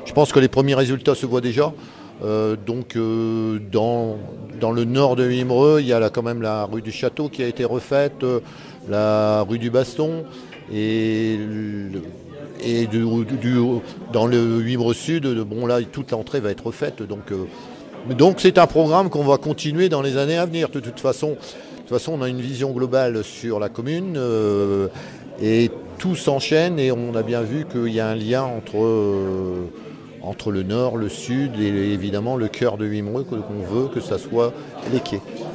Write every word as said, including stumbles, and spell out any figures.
je pense que les premiers résultats se voient déjà. Euh, donc euh, dans, dans le nord de Wimereux, il y a là, quand même la rue du Château qui a été refaite, euh, la rue du Baston et, le- et du- du- dans le Wimereux Sud, bon là toute l'entrée va être refaite. Donc, euh, donc c'est un programme qu'on va continuer dans les années à venir. De toute façon, de toute façon on a une vision globale sur la commune euh, et tout s'enchaîne et on a bien vu qu'il y a un lien entre euh, entre le nord, le sud et évidemment le cœur de Wimereux qu'on veut que ça soit les quais.